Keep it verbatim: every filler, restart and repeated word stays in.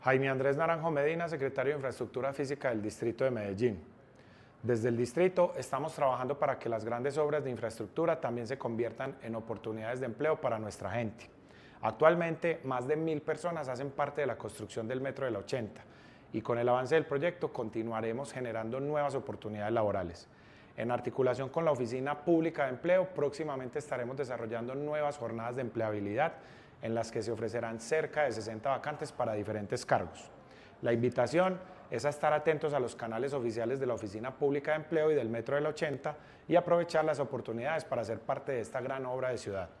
Jaime Andrés Naranjo Medina, secretario de Infraestructura Física del Distrito de Medellín. Desde el distrito estamos trabajando para que las grandes obras de infraestructura también se conviertan en oportunidades de empleo para nuestra gente. Actualmente, más de mil personas hacen parte de la construcción del Metro de la ochenta y con el avance del proyecto continuaremos generando nuevas oportunidades laborales. En articulación con la Oficina Pública de Empleo, próximamente estaremos desarrollando nuevas jornadas de empleabilidad en las que se ofrecerán cerca de sesenta vacantes para diferentes cargos. La invitación es a estar atentos a los canales oficiales de la Oficina Pública de Empleo y del Metro de la ochenta y aprovechar las oportunidades para ser parte de esta gran obra de ciudad.